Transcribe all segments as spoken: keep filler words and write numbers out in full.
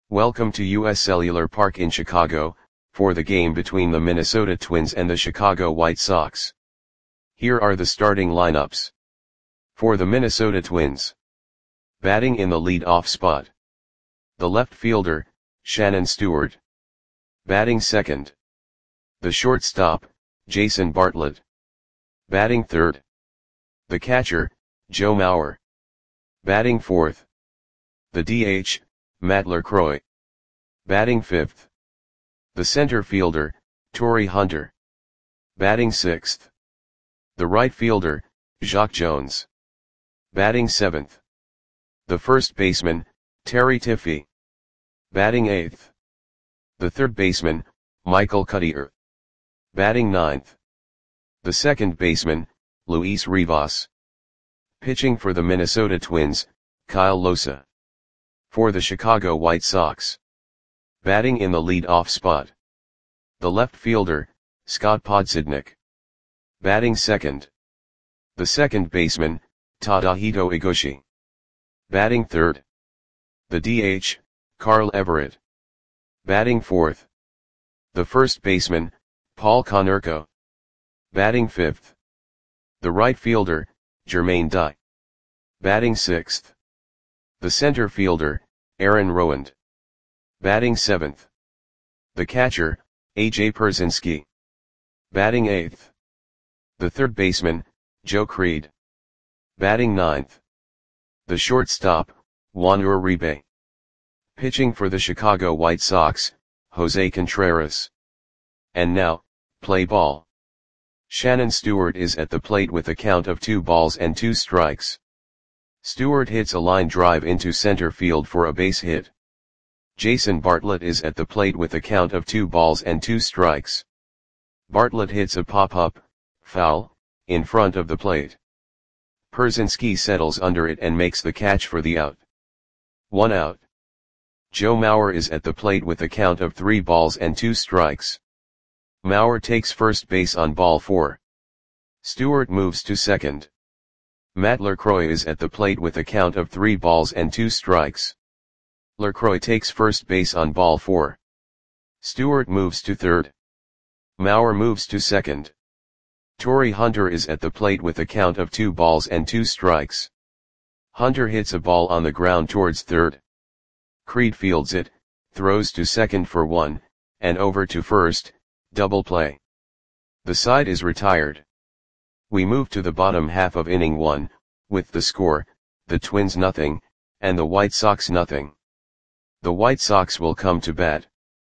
Welcome to U S Cellular Park in Chicago, for the game between the Minnesota Twins and the Chicago White Sox. Here are the starting lineups. For the Minnesota Twins. Batting in the lead-off spot. The left fielder, Shannon Stewart. Batting second. The shortstop, Jason Bartlett. Batting third. The catcher, Joe Mauer. Batting fourth. The D H, Matt LaCroix. Batting fifth. The center fielder, Torii Hunter. Batting sixth. The right fielder, Jacque Jones. Batting seventh. The first baseman, Terry Tiffee. Batting eighth. The third baseman, Michael Cuddyer. Batting ninth. The second baseman, Luis Rivas. Pitching for the Minnesota Twins, Kyle Lohse. For the Chicago White Sox. Batting in the lead-off spot. The left fielder, Scott Podsednik. Batting second. The second baseman, Tadahito Egoshi. Batting third. The D H, Carl Everett. Batting fourth. The first baseman, Paul Konerko. Batting fifth. The right fielder, Jermaine Dye. Batting sixth. The center fielder, Aaron Rowand. Batting seventh. The catcher, A J Pierzynski. Batting eighth. The third baseman, Joe Creed. Batting ninth. The shortstop, Juan Uribe. Pitching for the Chicago White Sox, Jose Contreras. And now, play ball. Shannon Stewart is at the plate with a count of two balls and two strikes. Stewart hits a line drive into center field for a base hit. Jason Bartlett is at the plate with a count of two balls and two strikes. Bartlett hits a pop-up, foul, in front of the plate. Pierzynski settles under it and makes the catch for the out. One out. Joe Mauer is at the plate with a count of three balls and two strikes. Mauer takes first base on ball four. Stewart moves to second. Matt LaCroix is at the plate with a count of three balls and two strikes. LaCroix takes first base on ball four. Stewart moves to third. Mauer moves to second. Torii Hunter is at the plate with a count of two balls and two strikes. Hunter hits a ball on the ground towards third. Creed fields it, throws to second for one, and over to first, double play. The side is retired. We move to the bottom half of inning one, with the score, the Twins nothing, and the White Sox nothing. The White Sox will come to bat.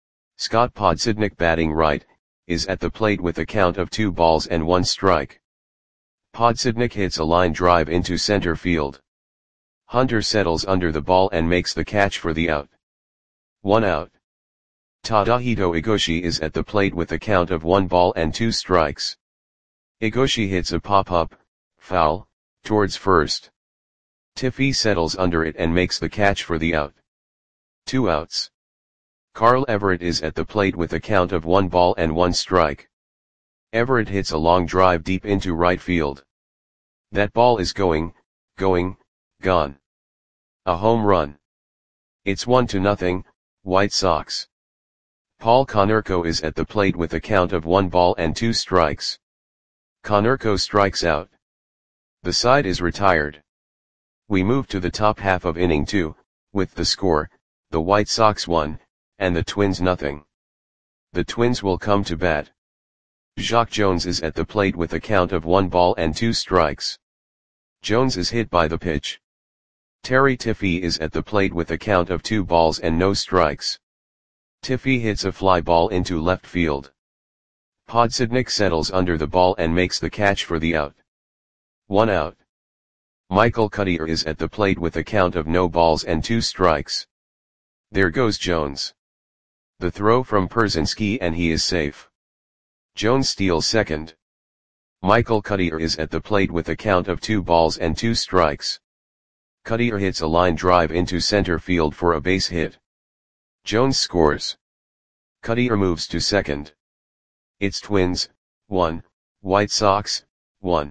Scott Podsednik, batting right, is at the plate with a count of two balls and one strike. Podsednik hits a line drive into center field. Hunter settles under the ball and makes the catch for the out. One out. Tadahito Egoshi is at the plate with a count of one ball and two strikes. Egoshi hits a pop-up, foul, towards first. Tiffee settles under it and makes the catch for the out. Two outs. Carl Everett is at the plate with a count of one ball and one strike. Everett hits a long drive deep into right field. That ball is going, going, gone. A home run. It's one to nothing, White Sox. Paul Konerko is at the plate with a count of one ball and two strikes. Konerko strikes out. The side is retired. We move to the top half of inning two, with the score, the White Sox one, and the Twins nothing. The Twins will come to bat. Jacque Jones is at the plate with a count of one ball and two strikes. Jones is hit by the pitch. Terry Tiffee is at the plate with a count of two balls and no strikes. Tiffee hits a fly ball into left field. Podsednik settles under the ball and makes the catch for the out. One out. Michael Cuddyer is at the plate with a count of no balls and two strikes. There goes Jones. The throw from Pierzynski and he is safe. Jones steals second. Michael Cuddyer is at the plate with a count of two balls and two strikes. Cuddyer hits a line drive into center field for a base hit. Jones scores. Cuddyer moves to second. It's Twins, one, White Sox, one.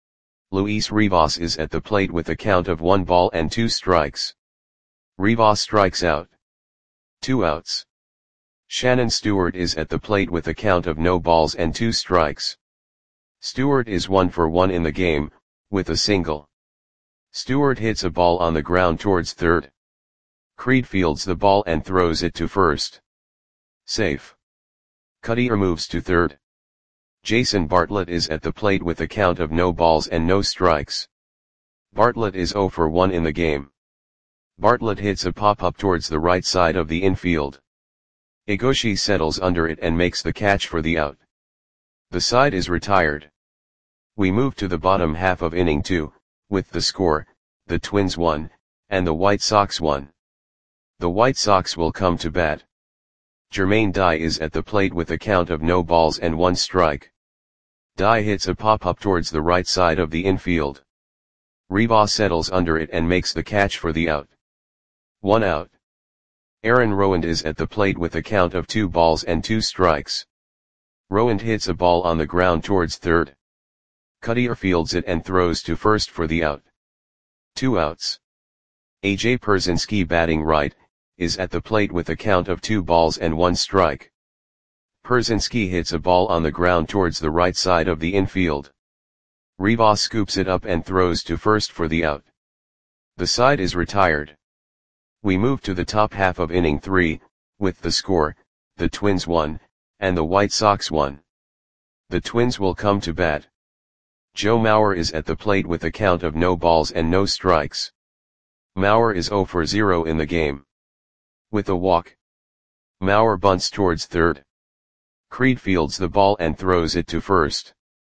Luis Rivas is at the plate with a count of one ball and two strikes. Rivas strikes out. Two outs. Shannon Stewart is at the plate with a count of no balls and two strikes. Stewart is one for one in the game, with a single. Stewart hits a ball on the ground towards third. Creed fields the ball and throws it to first. Safe. Cuddyer moves to third. Jason Bartlett is at the plate with a count of no balls and no strikes. Bartlett is zero for one in the game. Bartlett hits a pop-up towards the right side of the infield. Egoshi settles under it and makes the catch for the out. The side is retired. We move to the bottom half of inning two, with the score, the Twins won, and the White Sox won. The White Sox will come to bat. Jermaine Dye is at the plate with a count of no balls and one strike. Dye hits a pop-up towards the right side of the infield. Rivas settles under it and makes the catch for the out. One out. Aaron Rowand is at the plate with a count of two balls and two strikes. Rowand hits a ball on the ground towards third. Cuddyer fields it and throws to first for the out. Two outs. A J Pierzynski, batting right, is at the plate with a count of two balls and one strike. Pierzynski hits a ball on the ground towards the right side of the infield. Rivas scoops it up and throws to first for the out. The side is retired. We move to the top half of inning three, with the score, the Twins won, and the White Sox won. The Twins will come to bat. Joe Mauer is at the plate with a count of no balls and no strikes. Mauer is zero for zero in the game. With a walk, Mauer bunts towards third. Creed fields the ball and throws it to first.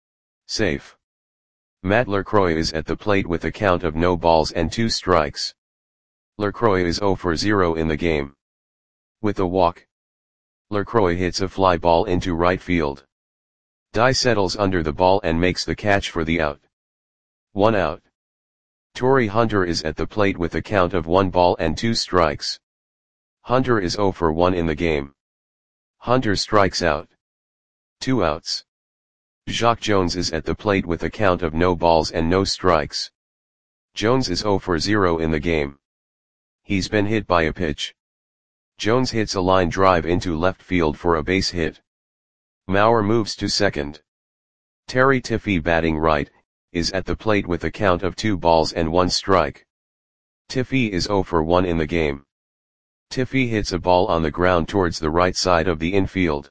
Safe. Matt LaCroix is at the plate with a count of no balls and two strikes. LaCroix is zero for zero in the game. With a walk, LaCroix hits a fly ball into right field. Dye settles under the ball and makes the catch for the out. One out. Torii Hunter is at the plate with a count of one ball and two strikes. Hunter is zero for one in the game. Hunter strikes out. Two outs. Jacque Jones is at the plate with a count of no balls and no strikes. Jones is zero for zero in the game. He's been hit by a pitch. Jones hits a line drive into left field for a base hit. Mauer moves to second. Terry Tiffee, batting right, is at the plate with a count of two balls and one strike. Tiffee is zero for one in the game. Tiffee hits a ball on the ground towards the right side of the infield.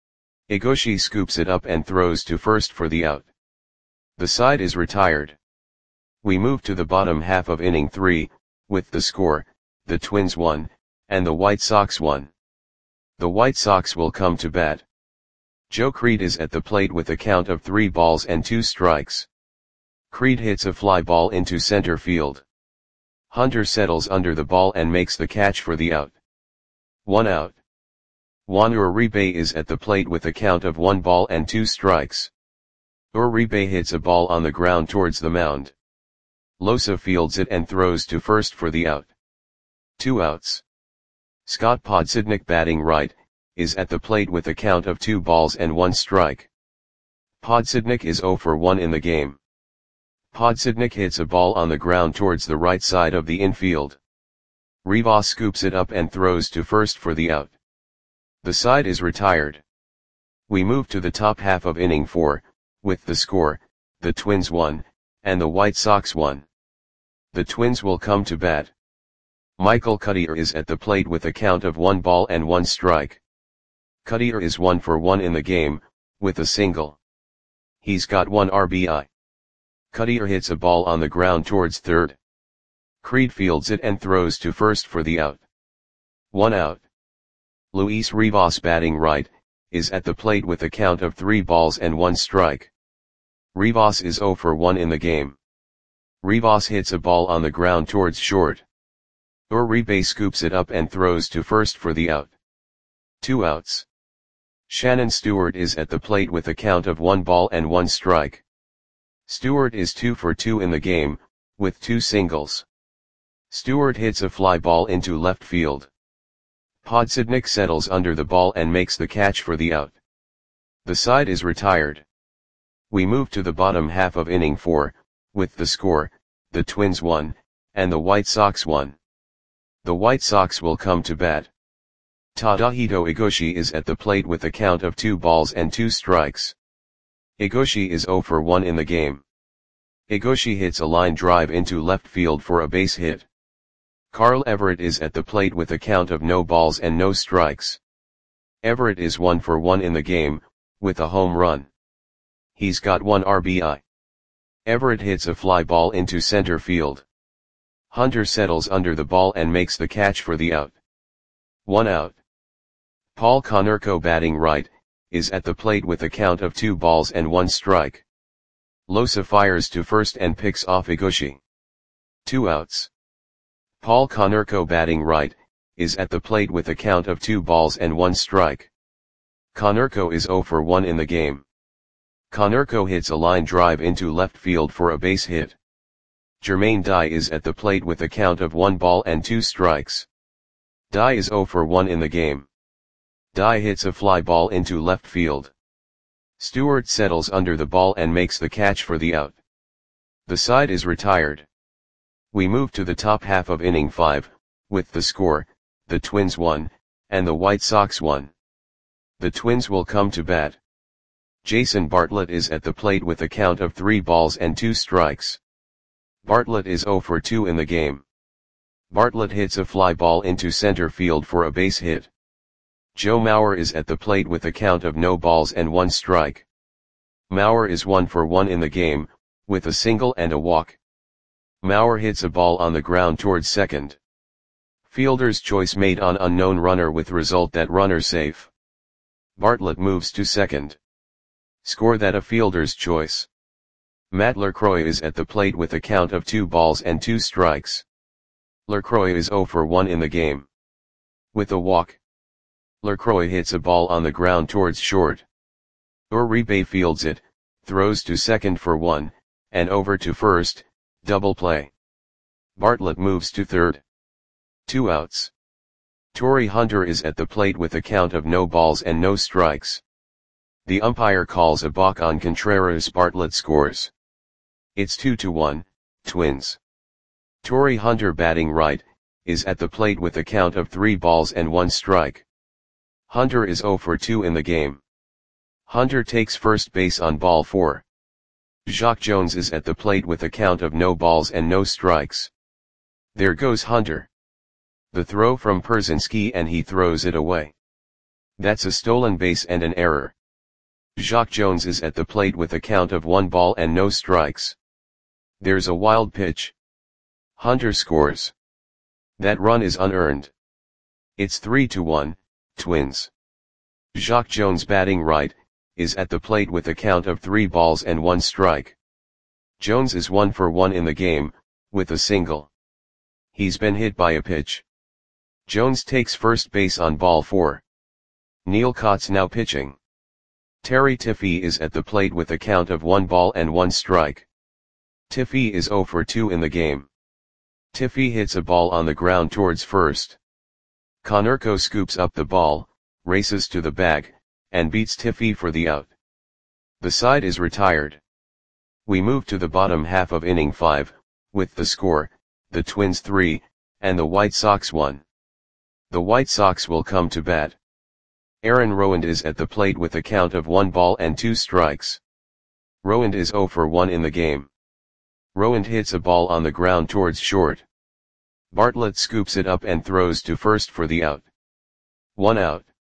Egoshi scoops it up and throws to first for the out. The side is retired. We move to the bottom half of inning three, with the score, the Twins won, and the White Sox won. The White Sox will come to bat. Joe Creed is at the plate with a count of three balls and two strikes. Creed hits a fly ball into center field. Hunter settles under the ball and makes the catch for the out. One out. Juan Uribe is at the plate with a count of one ball and two strikes. Uribe hits a ball on the ground towards the mound. Losa fields it and throws to first for the out. Two outs. Scott Podsednik, batting right, is at the plate with a count of two balls and one strike. Podsednik is zero for one in the game. Podsednik hits a ball on the ground towards the right side of the infield. Rivas scoops it up and throws to first for the out. The side is retired. We move to the top half of inning four, with the score, the Twins won, and the White Sox won. The Twins will come to bat. Michael Cuddyer is at the plate with a count of one ball and one strike. Cuddyer is one for one in the game, with a single. He's got one R B I. Cuddyer hits a ball on the ground towards third. Creed fields it and throws to first for the out. One out. Luis Rivas, batting right, is at the plate with a count of three balls and one strike. Rivas is zero for one in the game. Rivas hits a ball on the ground towards short. Uribe scoops it up and throws to first for the out. Two outs. Shannon Stewart is at the plate with a count of one ball and one strike. Stewart is two for two in the game, with two singles. Stewart hits a fly ball into left field. Podsednik settles under the ball and makes the catch for the out. The side is retired. We move to the bottom half of inning four, with the score, the Twins won, and the White Sox won. The White Sox will come to bat. Tadahito Igoshi is at the plate with a count of two balls and two strikes. Igoshi is zero for one in the game. Igoshi hits a line drive into left field for a base hit. Carl Everett is at the plate with a count of no balls and no strikes. Everett is one for one in the game, with a home run. He's got one R B I. Everett hits a fly ball into center field. Hunter settles under the ball and makes the catch for the out. One out. Paul Konerko, batting right, is at the plate with a count of two balls and one strike. Losa fires to first and picks off Igoshi. Two outs. Paul Konerko, batting right, is at the plate with a count of two balls and one strike. Konerko is zero for one in the game. Konerko hits a line drive into left field for a base hit. Jermaine Dye is at the plate with a count of one ball and two strikes. Dye is zero for one in the game. Dye hits a fly ball into left field. Stewart settles under the ball and makes the catch for the out. The side is retired. We move to the top half of inning five, with the score, the Twins one, and the White Sox one. The Twins will come to bat. Jason Bartlett is at the plate with a count of three balls and two strikes. Bartlett is zero for two in the game. Bartlett hits a fly ball into center field for a base hit. Joe Mauer is at the plate with a count of no balls and one strike. Mauer is one for one in the game, with a single and a walk. Mauer hits a ball on the ground towards second. Fielder's choice made on unknown runner with result that runner safe. Bartlett moves to second. Score that a fielder's choice. Matt LaCroix is at the plate with a count of two balls and two strikes. LaCroix is zero for one in the game. With a walk. LaCroix hits a ball on the ground towards short. Uribe fields it, throws to second for one, and over to first, double play. Bartlett moves to third. Two outs. Torrey Hunter is at the plate with a count of no balls and no strikes. The umpire calls a balk on Contreras. Bartlett scores. It's two to one, Twins. Torrey Hunter, batting right, is at the plate with a count of three balls and one strike. Hunter is zero for two in the game. Hunter takes first base on ball four. Jacque Jones is at the plate with a count of no balls and no strikes. There goes Hunter. The throw from Pierzynski and he throws it away. That's a stolen base and an error. Jacque Jones is at the plate with a count of one ball and no strikes. There's a wild pitch. Hunter scores. That run is unearned. It's three to one, Twins. Jacque Jones, batting right, is at the plate with a count of three balls and one strike. Jones is one for one in the game, with a single. He's been hit by a pitch. Jones takes first base on ball four. Neil Cott's now pitching. Terry Tiffee is at the plate with a count of one ball and one strike. Tiffee is zero for two in the game. Tiffee hits a ball on the ground towards first. Konerko scoops up the ball, races to the bag, and beats Tiffee for the out. The side is retired. We move to the bottom half of inning five, with the score, the Twins three, and the White Sox one. The White Sox will come to bat. Aaron Rowand is at the plate with a count of one ball and two strikes. Rowand is zero for one in the game. Rowand hits a ball on the ground towards short. Bartlett scoops it up and throws to first for the out. One out.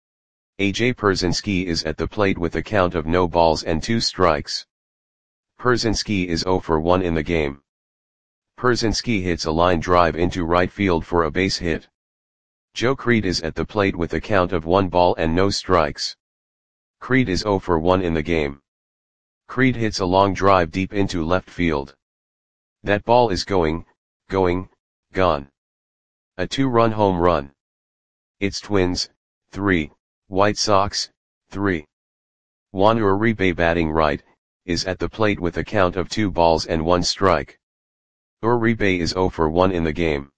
A J Pierzynski is at the plate with a count of no balls and two strikes. Pierzynski is zero for one in the game. Pierzynski hits a line drive into right field for a base hit. Joe Creed is at the plate with a count of one ball and no strikes. Creed is zero for one in the game. Creed hits a long drive deep into left field. That ball is going, going, gone. A two-run home run. It's Twins, three, White Sox, three. Juan Uribe, batting right, is at the plate with a count of two balls and one strike. Uribe is zero for one in the game.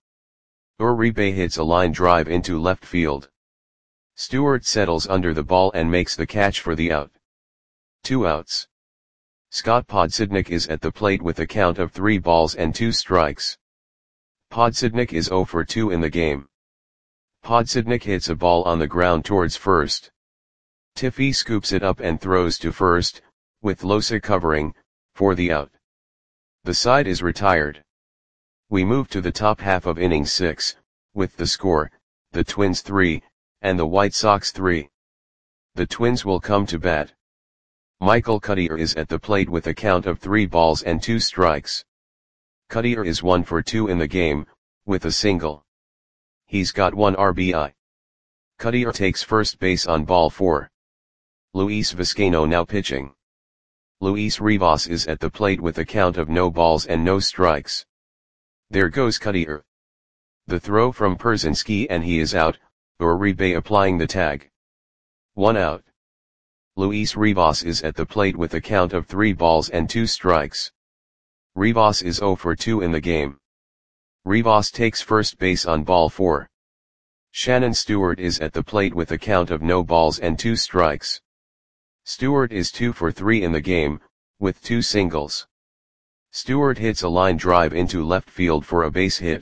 Uribe hits a line drive into left field. Stewart settles under the ball and makes the catch for the out. Two outs. Scott Podsednik is at the plate with a count of three balls and two strikes. Podsednik is zero for two in the game. Podsednik hits a ball on the ground towards first. Tiffy scoops it up and throws to first, with Losa covering, for the out. The side is retired. We move to the top half of inning six, with the score, the Twins three, and the White Sox three. The Twins will come to bat. Michael Cuddyer is at the plate with a count of three balls and two strikes. Cuddyer is one for two in the game, with a single. He's got one R B I. Cuddyer takes first base on ball four. Luis Vizcaino now pitching. Luis Rivas is at the plate with a count of no balls and no strikes. There goes Cuddyer. The throw from Pierzynski and he is out, Uribe applying the tag. One out. Luis Rivas is at the plate with a count of three balls and two strikes. Rivas is zero for two in the game. Rivas takes first base on ball four. Shannon Stewart is at the plate with a count of no balls and two strikes. Stewart is two for three in the game, with two singles. Stewart hits a line drive into left field for a base hit.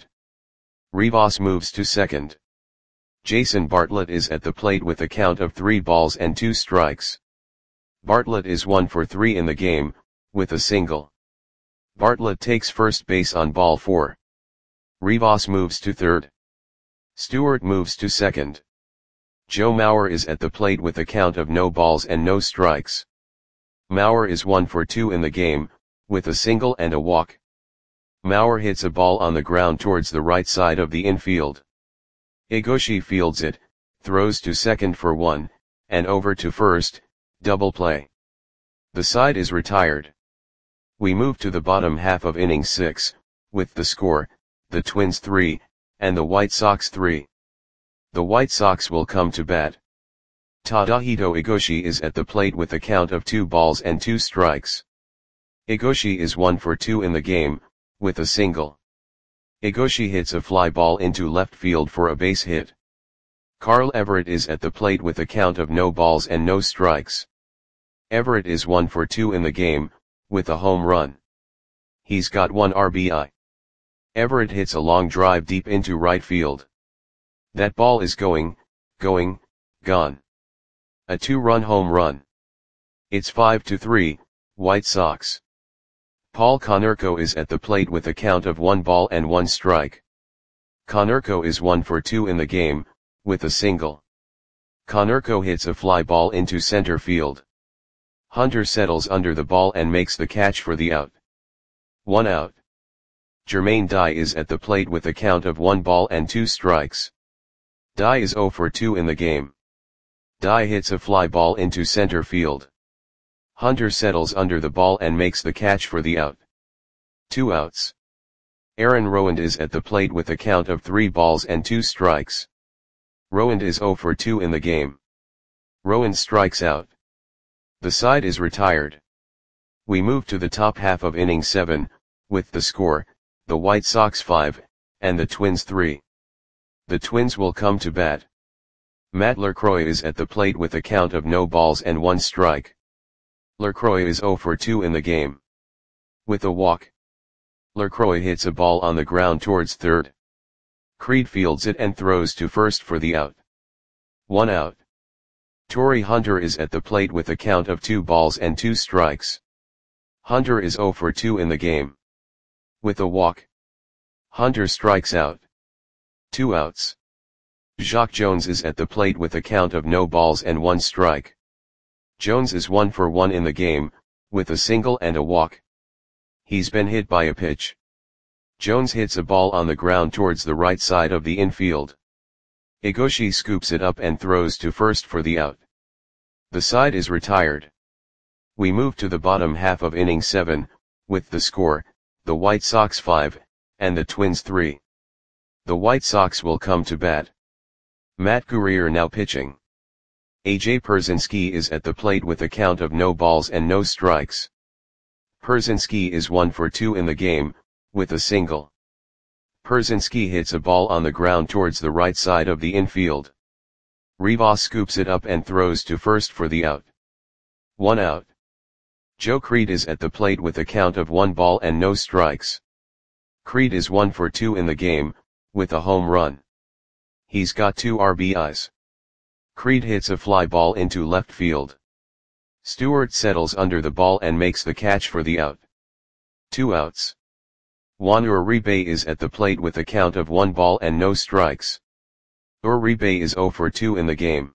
Rivas moves to second. Jason Bartlett is at the plate with a count of three balls and two strikes. Bartlett is one for three in the game, with a single. Bartlett takes first base on ball four. Rivas moves to third. Stewart moves to second. Joe Mauer is at the plate with a count of no balls and no strikes. Mauer is one for two in the game, with a single and a walk. Mauer hits a ball on the ground towards the right side of the infield. Igoshi fields it, throws to second for one, and over to first, double play. The side is retired. We move to the bottom half of inning six, with the score, the Twins three, and the White Sox three. The White Sox will come to bat. Tadahito Igoshi is at the plate with a count of two balls and two strikes. Igoshi is one for two in the game, with a single. Igoshi hits a fly ball into left field for a base hit. Carl Everett is at the plate with a count of no balls and no strikes. Everett is one for two in the game, with a home run. He's got one R B I. Everett hits a long drive deep into right field. That ball is going, going, gone. A two-run home run. It's five to three, White Sox. Paul Konerko is at the plate with a count of one ball and one strike. Konerko is one for two in the game, with a single. Konerko hits a fly ball into center field. Hunter settles under the ball and makes the catch for the out. One out. Jermaine Dye is at the plate with a count of one ball and two strikes. Dye is zero for two in the game. Dye hits a fly ball into center field. Hunter settles under the ball and makes the catch for the out. Two outs. Aaron Rowand is at the plate with a count of three balls and two strikes. Rowand is zero for two in the game. Rowand strikes out. The side is retired. We move to the top half of inning seven, with the score, the White Sox five, and the Twins three. The Twins will come to bat. Matt LaCroix is at the plate with a count of no balls and one strike. LaCroix is zero for two in the game. With a walk. LaCroix hits a ball on the ground towards third. Creed fields it and throws to first for the out. One out. Torrey Hunter is at the plate with a count of two balls and two strikes. Hunter is zero for two in the game. With a walk. Hunter strikes out. Two outs. Jacque Jones is at the plate with a count of no balls and one strike. Jones is one for one in the game, with a single and a walk. He's been hit by a pitch. Jones hits a ball on the ground towards the right side of the infield. Igoshi scoops it up and throws to first for the out. The side is retired. We move to the bottom half of inning seven, with the score, the White Sox five, and the Twins three. The White Sox will come to bat. Matt Guerrier now pitching. A J Pierzynski is at the plate with a count of no balls and no strikes. Pierzynski is one for two in the game, with a single. Pierzynski hits a ball on the ground towards the right side of the infield. Rivas scoops it up and throws to first for the out. One out. Joe Creed is at the plate with a count of one ball and no strikes. Creed is one for two in the game, with a home run. He's got two R B Is. Creed hits a fly ball into left field. Stewart settles under the ball and makes the catch for the out. Two outs. Juan Uribe is at the plate with a count of one ball and no strikes. Uribe is zero for two in the game.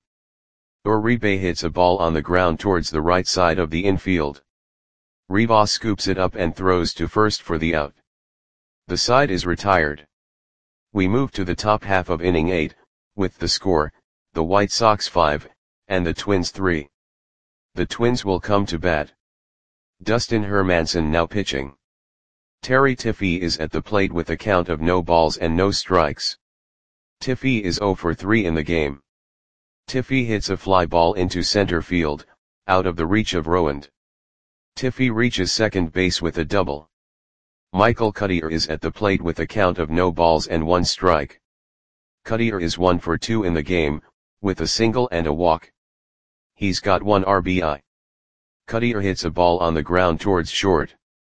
Uribe hits a ball on the ground towards the right side of the infield. Rivas scoops it up and throws to first for the out. The side is retired. We move to the top half of inning eight, with the score, the White Sox five, and the Twins three. The Twins will come to bat. Dustin Hermanson now pitching. Terry Tiffee is at the plate with a count of no balls and no strikes. Tiffee is zero for three in the game. Tiffee hits a fly ball into center field, out of the reach of Rowand. Tiffee reaches second base with a double. Michael Cuddyer is at the plate with a count of no balls and one strike. Cuddyer is one for two in the game, with a single and a walk. He's got one R B I. Cuddyer hits a ball on the ground towards short.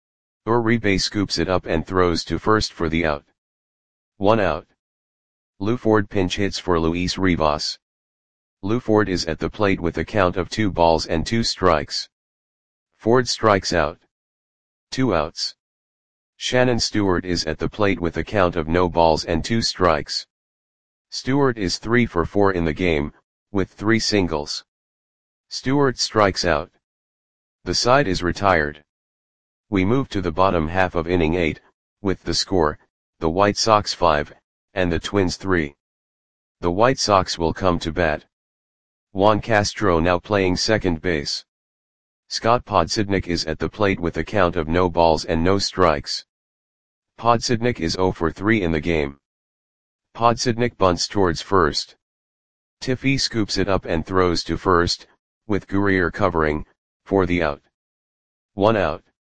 Uribe scoops it up and throws to first for the out. One out. Lou Ford pinch hits for Luis Rivas. Lou Ford is at the plate with a count of two balls and two strikes. Ford strikes out. Two outs. Shannon Stewart is at the plate with a count of no balls and two strikes. Stewart is three for four in the game, with three singles. Stewart strikes out. The side is retired. We move to the bottom half of inning eight, with the score, the White Sox five, and the Twins three. The White Sox will come to bat. Juan Castro now playing second base. Scott Podsednik is at the plate with a count of no balls and no strikes. Podsednik is zero for three in the game. Podsednik bunts towards first. Tiffee scoops it up and throws to first, with Gurrier covering, for the out. One out.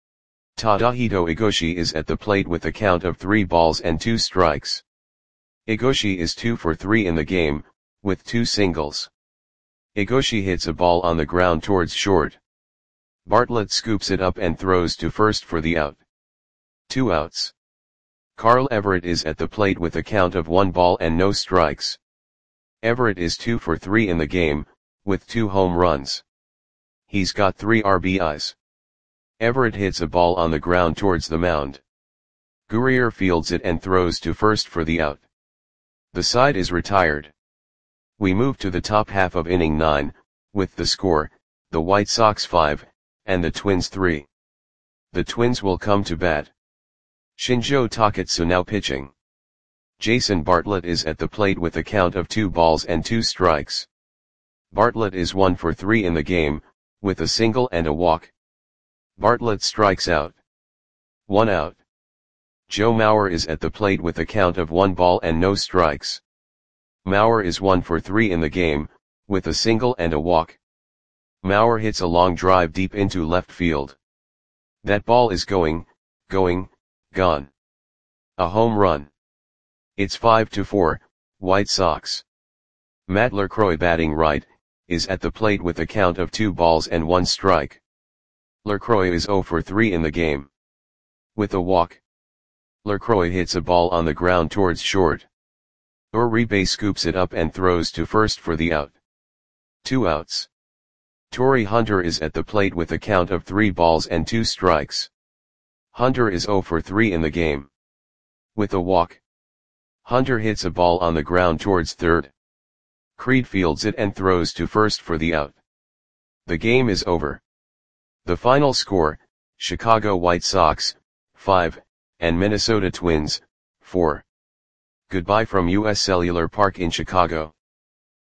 Tadahito Igoshi is at the plate with a count of three balls and two strikes. Igoshi is two for three in the game, with two singles. Igoshi hits a ball on the ground towards short. Bartlett scoops it up and throws to first for the out. Two outs. Carl Everett is at the plate with a count of one ball and no strikes. Everett is two for three in the game, with two home runs. He's got three R B Is. Everett hits a ball on the ground towards the mound. Gurrier fields it and throws to first for the out. The side is retired. We move to the top half of inning nine, with the score, the White Sox five, and the Twins three. The Twins will come to bat. Shinjo Takatsu now pitching. Jason Bartlett is at the plate with a count of two balls and two strikes. Bartlett is one for three in the game, with a single and a walk. Bartlett strikes out. One out. Joe Mauer is at the plate with a count of one ball and no strikes. Mauer is one for three in the game, with a single and a walk. Mauer hits a long drive deep into left field. That ball is going, going, gone. A home run. It's five to four, White Sox. Matt LaCroix batting right, is at the plate with a count of two balls and one strike. LaCroix is zero for three in the game. With a walk. LaCroix hits a ball on the ground towards short. Uribe scoops it up and throws to first for the out. Two outs. Torrey Hunter is at the plate with a count of three balls and two strikes. Hunter is zero for three in the game. With a walk. Hunter hits a ball on the ground towards third. Creed fields it and throws to first for the out. The game is over. The final score, Chicago White Sox, five, and Minnesota Twins, four. Goodbye from U S Cellular Park in Chicago.